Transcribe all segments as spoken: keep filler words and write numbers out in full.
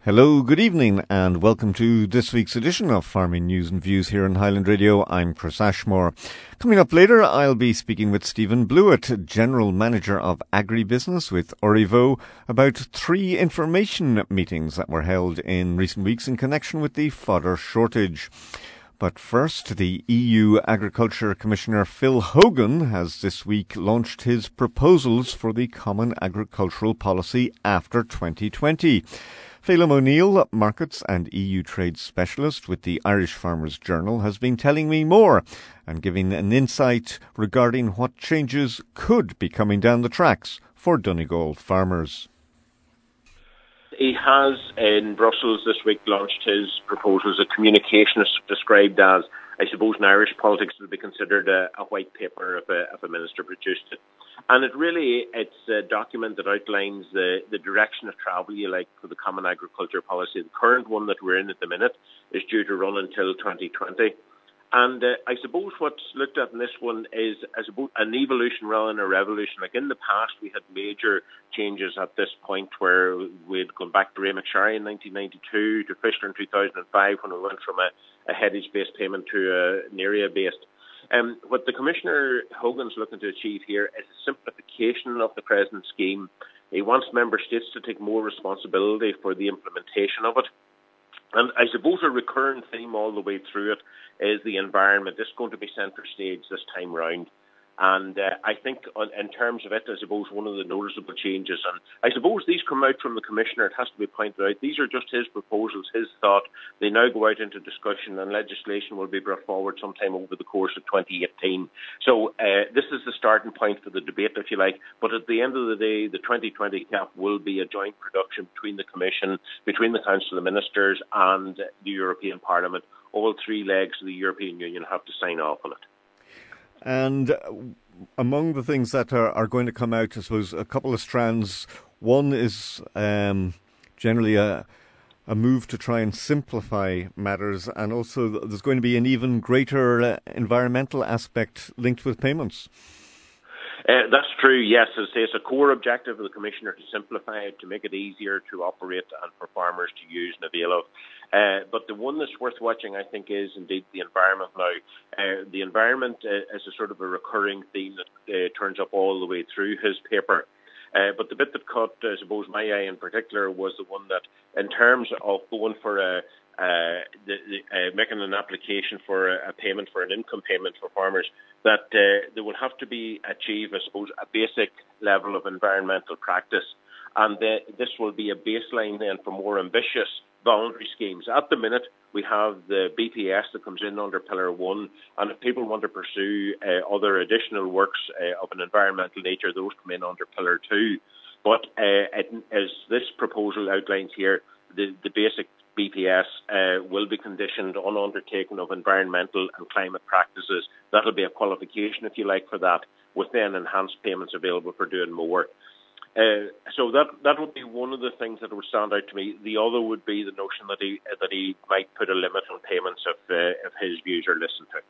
Hello, good evening, and welcome to this week's edition of Farming News and Views here on Highland Radio. I'm Chris Ashmore. Coming up later, I'll be speaking with Stephen Blewett, General Manager of Agribusiness with Orivo, about three information meetings that were held in recent weeks in connection with the fodder shortage. But first, the E U Agriculture Commissioner Phil Hogan has this week launched his proposals for the Common Agricultural Policy after twenty twenty. Phelim O'Neill, Markets and E U Trade Specialist with the Irish Farmers Journal, has been telling me more and giving an insight regarding what changes could be coming down the tracks for Donegal farmers. He has, in Brussels this week, launched his proposals. A communication is described as, I suppose, in Irish politics, it would be considered a, a white paper if a, if a minister produced it. And it really, it's a document that outlines the, the direction of travel, you like, for the Common Agriculture Policy. The current one that we're in at the minute is due to run until twenty twenty. And uh, I suppose what's looked at in this one is, I suppose, an evolution rather than a revolution. Like in the past, we had major changes at this point where we'd gone back to Ray McSharry in nineteen ninety-two, to Fischler in two thousand five, when we went from a, a headage-based payment to an area-based. Um, what the Commissioner Hogan's looking to achieve here is a simplification of the present scheme. He wants member states to take more responsibility for the implementation of it. And I suppose a recurring theme all the way through it is the environment. This is going to be centre stage this time round. And uh, I think on, in terms of it, I suppose one of the noticeable changes, and I suppose these come out from the Commissioner, it has to be pointed out, these are just his proposals, his thought. They now go out into discussion and legislation will be brought forward sometime over the course of twenty eighteen. So uh, this is the starting point for the debate, if you like. But at the end of the day, the twenty twenty C A P will be a joint production between the Commission, between the Council of Ministers and the European Parliament. All three legs of the European Union have to sign off on it. And among the things that are, are going to come out, I suppose, a couple of strands. One is um, generally a, a move to try and simplify matters, and also there's going to be an even greater uh, environmental aspect linked with payments. Uh, that's true, yes. As I say, it's a core objective of the Commissioner to simplify it, to make it easier to operate and for farmers to use and avail of. Uh, but the one that's worth watching, I think, is indeed the environment now. Uh, the environment uh, is a sort of a recurring theme that uh, turns up all the way through his paper. Uh, but the bit that caught, I suppose, my eye in particular was the one that, in terms of going for a Uh, the, the, uh, making an application for a, a payment, for an income payment for farmers, that uh, there will have to be achieve, I suppose, a basic level of environmental practice. And the, this will be a baseline then for more ambitious voluntary schemes. At the minute, we have the B P S that comes in under Pillar one, and if people want to pursue uh, other additional works uh, of an environmental nature, those come in under Pillar two. But uh, it, as this proposal outlines here, the, the basic B P S uh, will be conditioned on undertaking of environmental and climate practices. That'll be a qualification, if you like, for that, with then enhanced payments available for doing more. Uh, so that that would be one of the things that would stand out to me. The other would be the notion that he that he might put a limit on payments if uh, if his views are listened to.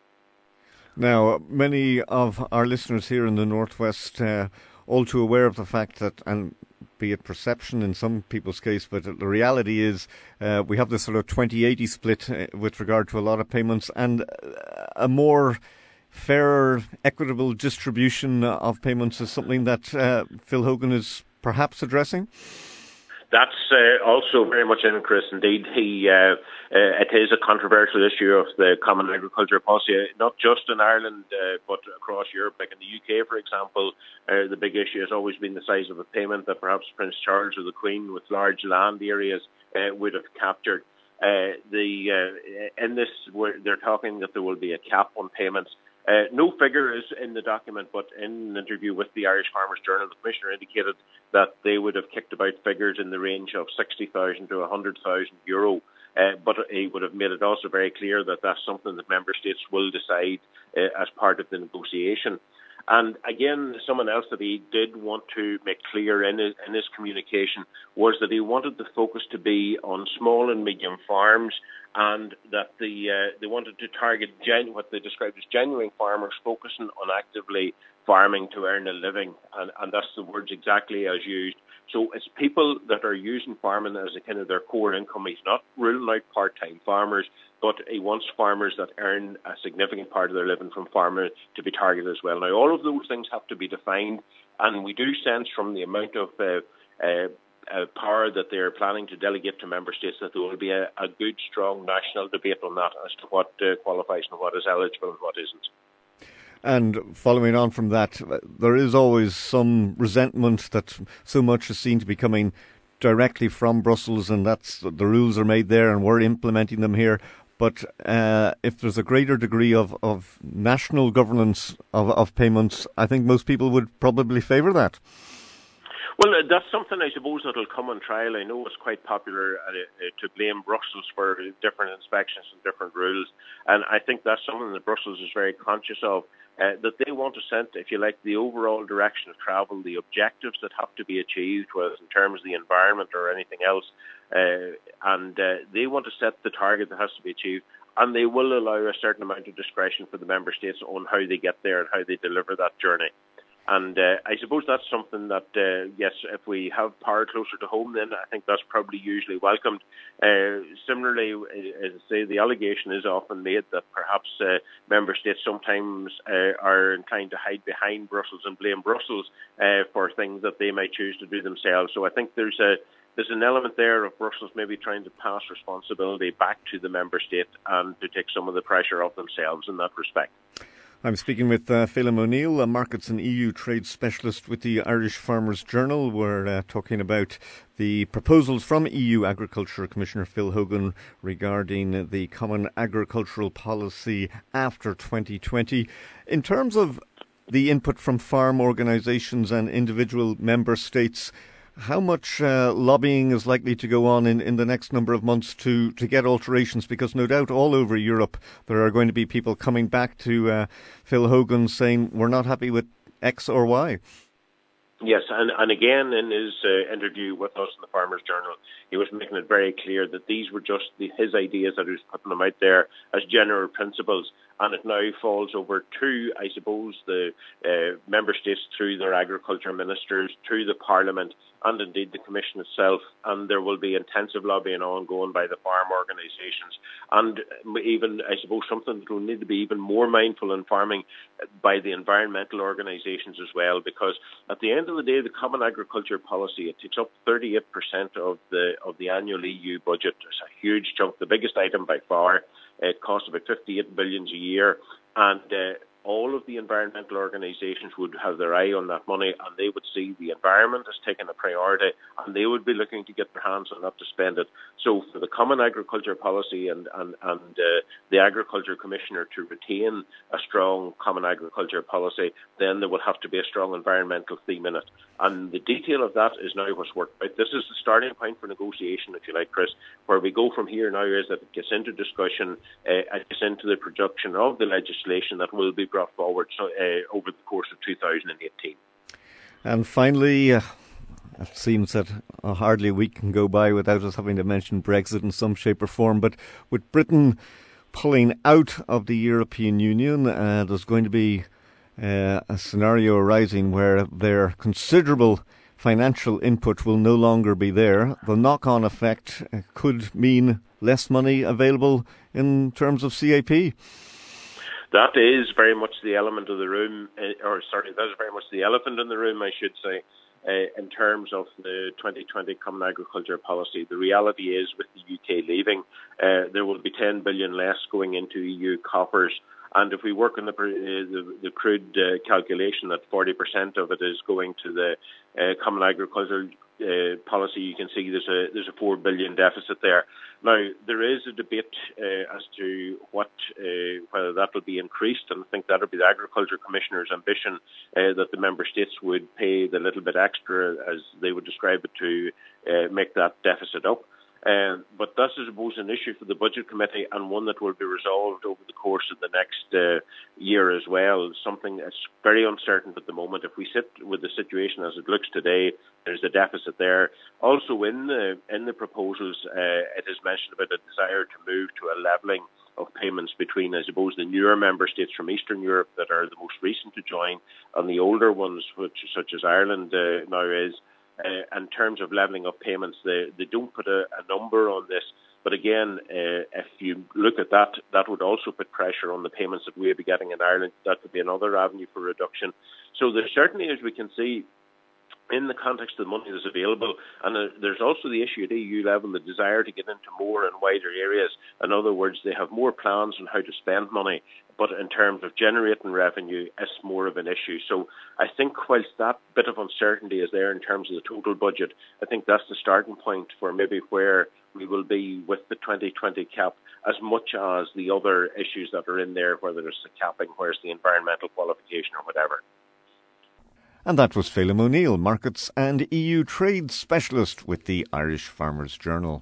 Now, many of our listeners here in the Northwest, uh, all too aware of the fact that, and be it perception in some people's case, but the reality is uh, we have this sort of twenty eighty split uh, with regard to a lot of payments, and a more fairer, equitable distribution of payments is something that uh, Phil Hogan is perhaps addressing. That's uh, also very much in, Chris. Indeed, he uh, uh, it is a controversial issue of the Common Agriculture Policy, not just in Ireland, uh, but across Europe. Like in the U K, for example, uh, the big issue has always been the size of the payment that perhaps Prince Charles or the Queen, with large land areas, uh, would have captured. Uh, the uh, in this, they're talking that there will be a cap on payments. Uh, no figure is in the document, but in an interview with the Irish Farmers Journal, the Commissioner indicated that they would have kicked about figures in the range of sixty thousand to one hundred thousand euro. Uh, but he would have made it also very clear that that's something that member states will decide uh, as part of the negotiation. And again, someone else that he did want to make clear in his, in his communication was that he wanted the focus to be on small and medium farms, and that the uh, they wanted to target gen- what they described as genuine farmers focusing on actively farming to earn a living. And, and that's the words exactly as used. So it's people that are using farming as a kind of their core income. He's not ruling out part-time farmers, but he wants farmers that earn a significant part of their living from farming to be targeted as well. Now, all of those things have to be defined, and we do sense from the amount of uh, uh, uh, power that they're planning to delegate to member states that there will be a, a good, strong national debate on that as to what uh, qualifies and what is eligible and what isn't. And following on from that, there is always some resentment that so much is seen to be coming directly from Brussels, and that's the rules are made there and we're implementing them here. But uh, if there's a greater degree of, of national governance of, of payments, I think most people would probably favour that. Well, uh, that's something I suppose that will come on trial. I know it's quite popular uh, uh, to blame Brussels for different inspections and different rules, and I think that's something that Brussels is very conscious of, uh, that they want to set, if you like, the overall direction of travel, the objectives that have to be achieved, whether in terms of the environment or anything else, uh, and uh, they want to set the target that has to be achieved, and they will allow a certain amount of discretion for the member states on how they get there and how they deliver that journey. And uh, I suppose that's something that, uh, yes, if we have power closer to home, then I think that's probably usually welcomed. Uh, similarly, as I say, the allegation is often made that perhaps uh, member states sometimes uh, are inclined to hide behind Brussels and blame Brussels uh, for things that they might choose to do themselves. So I think there's a There's an element there of Brussels maybe trying to pass responsibility back to the member state and to take some of the pressure off themselves in that respect. I'm speaking with uh, Phelim O'Neill, a markets and E U trade specialist with the Irish Farmers Journal. We're uh, talking about the proposals from E U Agriculture Commissioner Phil Hogan regarding the Common Agricultural Policy after twenty twenty. In terms of the input from farm organisations and individual member states, how much uh, lobbying is likely to go on in, in the next number of months to, to get alterations? Because no doubt all over Europe there are going to be people coming back to uh, Phil Hogan saying we're not happy with X or Y. Yes, and, and again in his uh, interview with us in the Farmers Journal, he was making it very clear that these were just the, his ideas, that he was putting them out there as general principles, and it now falls over to, I suppose, the uh, member states through their agriculture ministers, through the Parliament, and indeed the Commission itself, and there will be intensive lobbying ongoing by the farm organisations, and even, I suppose, something that will need to be even more mindful in farming by the environmental organisations as well, because at the end of the day, the Common Agriculture Policy, it takes up thirty-eight percent of the of the annual E U budget. It's a huge chunk, the biggest item by far. It costs about fifty-eight billion dollars a year, and uh, all of the environmental organisations would have their eye on that money, and they would see the environment as taking a priority, and they would be looking to get their hands on that to spend it. So for the Common Agriculture Policy and, and, and uh, the Agriculture Commissioner to retain a strong Common Agriculture Policy, then there will have to be a strong environmental theme in it. And the detail of that is now what's worked out. This is the starting point for negotiation, if you like, Chris. Where we go from here now is that it gets into discussion, uh, it gets into the production of the legislation that will be brought forward so, uh, over the course of two thousand eighteen. And finally, uh, it seems that uh, hardly a week can go by without us having to mention Brexit in some shape or form, but with Britain pulling out of the European Union, uh, there's going to be uh, a scenario arising where their considerable financial input will no longer be there. The knock-on effect uh, could mean less money available in terms of C A P. That is very much the element of the room, uh, or sorry, that is very much the elephant in the room, I should say, uh, in terms of the twenty twenty Common Agriculture Policy. The reality is, with the U K leaving, uh, there will be ten billion dollars less going into E U coffers. And if we work on the, uh, the, the crude uh, calculation that forty percent of it is going to the uh, Common Agriculture uh, Policy, you can see there's a there's a four billion dollars deficit there. Now, there is a debate uh, as to what uh, whether that will be increased, and I think that will be the Agriculture Commissioner's ambition uh, that the member states would pay the little bit extra, as they would describe it, to uh, make that deficit up. Uh, but that's, I suppose, an issue for the Budget Committee, and one that will be resolved over the course of the next uh, year as well. Something that's very uncertain at the moment. If we sit with the situation as it looks today, there's a deficit there. Also, in the in the proposals, uh, it is mentioned about a desire to move to a levelling of payments between, I suppose, the newer member states from Eastern Europe that are the most recent to join, and the older ones, which such as Ireland uh, now is. uh, in terms of levelling up payments, they, they don't put a, a number on this. But again, uh, if you look at that, that would also put pressure on the payments that we'll be getting in Ireland. That could be another avenue for reduction. So there certainly, as we can see, in the context of the money that's available, and uh, there's also the issue at E U level, the desire to get into more and wider areas. In other words, they have more plans on how to spend money, but in terms of generating revenue, it's more of an issue. So I think whilst that bit of uncertainty is there in terms of the total budget, I think that's the starting point for maybe where we will be with the twenty twenty cap, as much as the other issues that are in there, whether it's the capping, where's the environmental qualification or whatever. And that was Phelim O'Neill, Markets and E U Trade Specialist with the Irish Farmers Journal.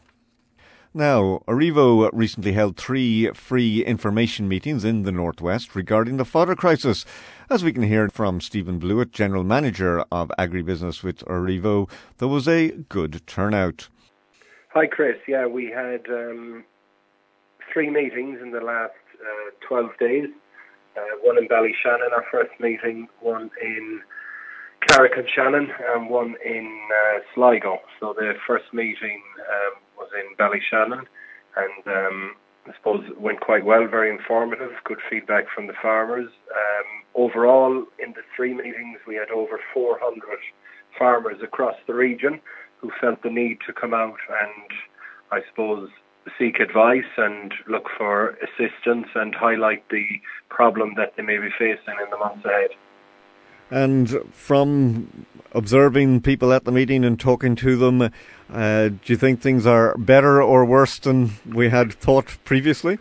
Now, Arrivo recently held three free information meetings in the Northwest regarding the fodder crisis. As we can hear from Stephen Blewett, General Manager of Agribusiness with Arrivo, there was a good turnout. Hi, Chris. Yeah, we had um, three meetings in the last uh, twelve days. Uh, one in Ballyshannon, our first meeting, one in Carrick-on-Shannon, and one in uh, Sligo. So the first meeting um, was in Ballyshannon, and um, I suppose it went quite well, very informative, good feedback from the farmers. Um, overall, in the three meetings, we had over four hundred farmers across the region who felt the need to come out and, I suppose, seek advice and look for assistance and highlight the problem that they may be facing in the months ahead. And from observing people at the meeting and talking to them, uh, do you think things are better or worse than we had thought previously?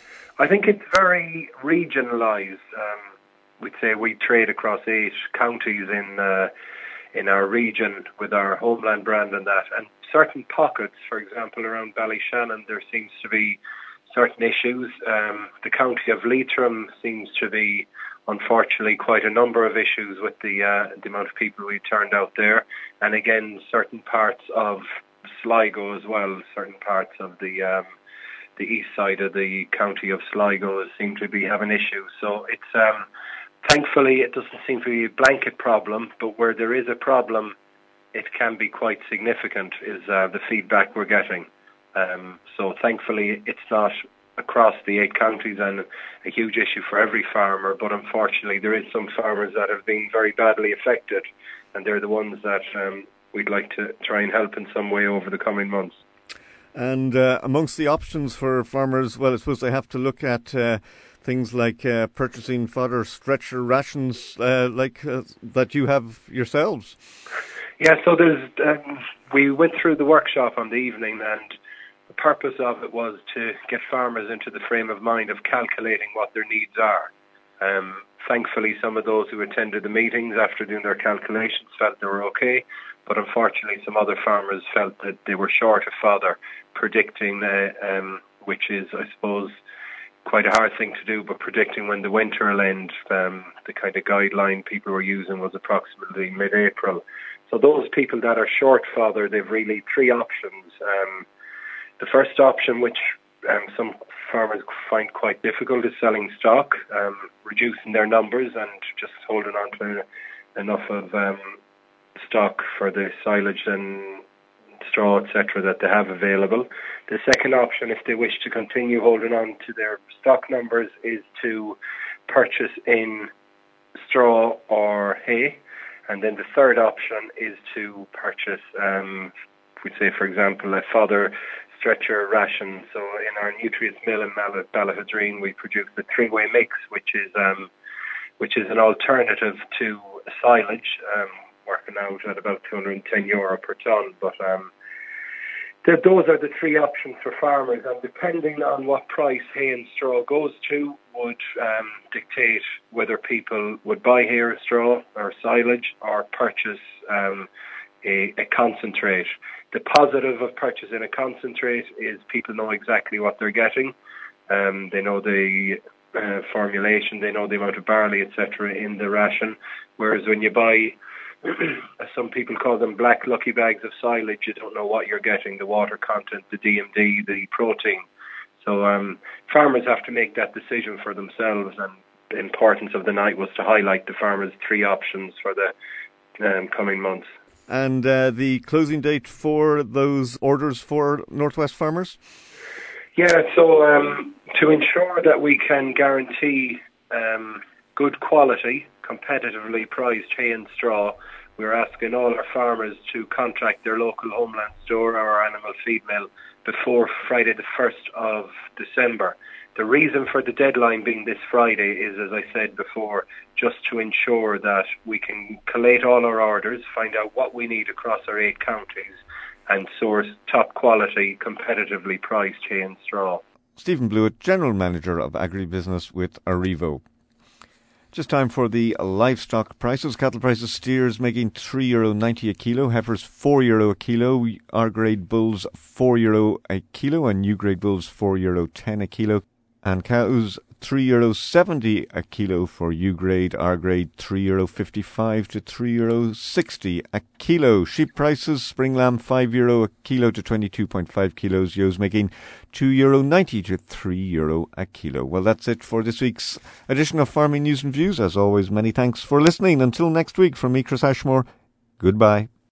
I think it's very regionalised. Um, we'd say we trade across eight counties in uh, in our region with our Homeland brand and that. And certain pockets, for example, around Ballyshannon, there seems to be certain issues. Um, the county of Leitrim seems to be, unfortunately, quite a number of issues with the uh, the amount of people we turned out there. And again, certain parts of Sligo as well, certain parts of the um, the east side of the county of Sligo seem to be having issues. So it's um, thankfully it doesn't seem to be a blanket problem, but where there is a problem, it can be quite significant, is uh, the feedback we're getting. Um, so thankfully it's not across the eight counties and a huge issue for every farmer, but unfortunately there is some farmers that have been very badly affected, and they're the ones that um, we'd like to try and help in some way over the coming months. And uh, amongst the options for farmers, well, I suppose they have to look at uh, things like uh, purchasing fodder, stretcher rations, uh, like uh, that you have yourselves. Yeah, so there's um, we went through the workshop on the evening, and the purpose of it was to get farmers into the frame of mind of calculating what their needs are. Um, thankfully, some of those who attended the meetings after doing their calculations felt they were okay, but unfortunately some other farmers felt that they were short of fodder, predicting, uh, um, which is, I suppose, quite a hard thing to do, but predicting when the winter will end. Um, the kind of guideline people were using was approximately mid-April. So those people that are short fodder, they've really three options. Um, the first option, which um, some farmers find quite difficult, is selling stock, um, reducing their numbers and just holding on to enough of um, stock for the silage and straw, et cetera, that they have available. The second option, if they wish to continue holding on to their stock numbers, is to purchase in straw or hay. And then the third option is to purchase, um, we'd say, for example, a fodder stretcher ration. So in our nutrients mill in Ballahadreen, we produce the three-way mix, which is um, which is an alternative to silage, um, working out at about two hundred ten euro per tonne. But um, th- those are the three options for farmers, and depending on what price hay and straw goes to, would um, dictate whether people would buy hay or straw or silage or purchase um, a, a concentrate. The positive of purchasing a concentrate is people know exactly what they're getting. Um, they know the uh, formulation, they know the amount of barley, et cetera in the ration. Whereas when you buy, as some people call them, black lucky bags of silage, you don't know what you're getting, the water content, the D M D, the protein. So um, farmers have to make that decision for themselves, and the importance of the night was to highlight the farmers' three options for the um, coming months. And uh, the closing date for those orders for Northwest farmers? Yeah, so um, to ensure that we can guarantee um, good quality, competitively priced hay and straw, we're asking all our farmers to contact their local Homeland store or animal feed mill before Friday the first of December. The reason for the deadline being this Friday is, as I said before, just to ensure that we can collate all our orders, find out what we need across our eight counties, and source top quality, competitively priced hay and straw. Stephen Blewett, General Manager of Agribusiness with Arrivo. Just time for the livestock prices. Cattle prices, steers making three euro ninety a kilo, heifers four euro a kilo, R-grade bulls four euro a kilo, and U-grade bulls four euro ten a kilo. And cows, three euro seventy a kilo for U-grade, R-grade three euro fifty-five to three euro sixty a kilo. Sheep prices, spring lamb five euro a kilo to twenty-two point five kilos, ewes making two euro ninety to three euro a kilo. Well, that's it for this week's edition of Farming News and Views. As always, many thanks for listening. Until next week, from me, Chris Ashmore, goodbye.